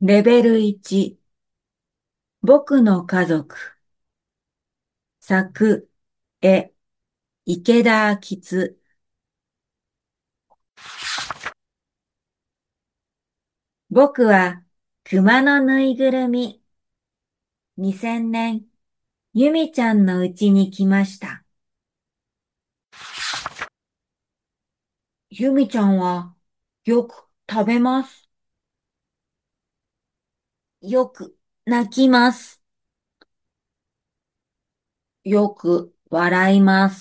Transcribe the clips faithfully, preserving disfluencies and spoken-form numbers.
レベルいち、僕の家族、作、絵、池田明津。僕は熊のぬいぐるみ。にせんねん、ゆみちゃんの家に来ました。ゆみちゃんはよく食べます。よく泣きます。よく笑います。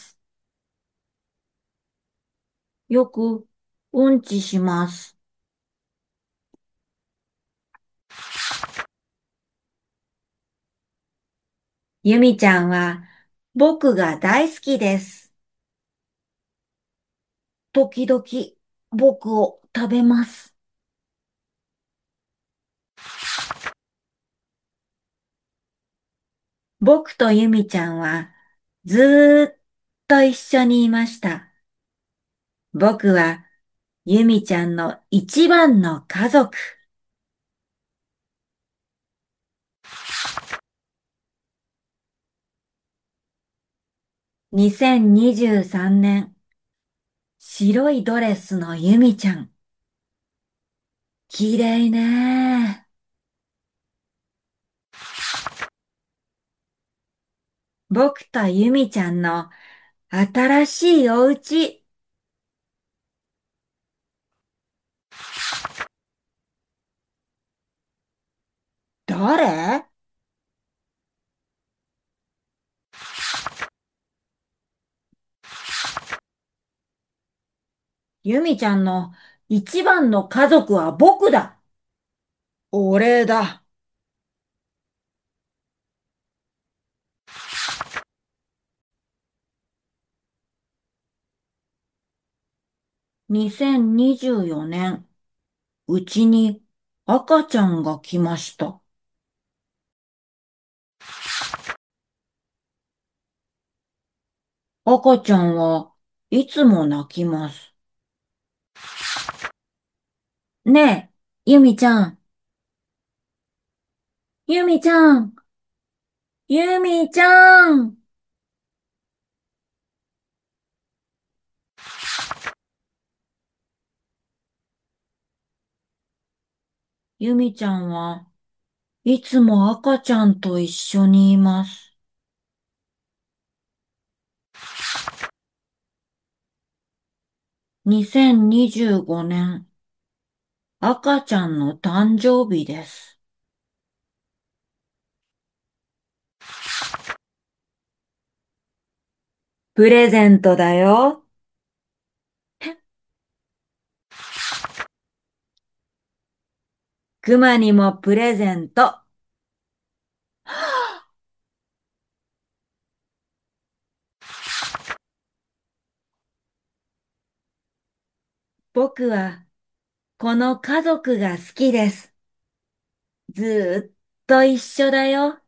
よくうんちします。ゆみちゃんは僕が大好きです。時々僕を食べます。僕とゆみちゃんはずーっと一緒にいました。僕はゆみちゃんの一番の家族。にせんにじゅうさんねん、白いドレスのゆみちゃん。綺麗ね。僕とゆみちゃんの新しいお家。誰？ゆみちゃんの一番の家族は僕だ。俺だ。にせんにじゅうよねん、うちに赤ちゃんが来ました。赤ちゃんはいつも泣きます。ねえ、ゆみちゃん、ゆみちゃん、ゆみちゃん。ゆみちゃんはいつも赤ちゃんと一緒にいます。にせんにじゅうごねん、赤ちゃんの誕生日です。プレゼントだよ。クマにもプレゼント。僕はこの家族が好きです。ずーっと一緒だよ。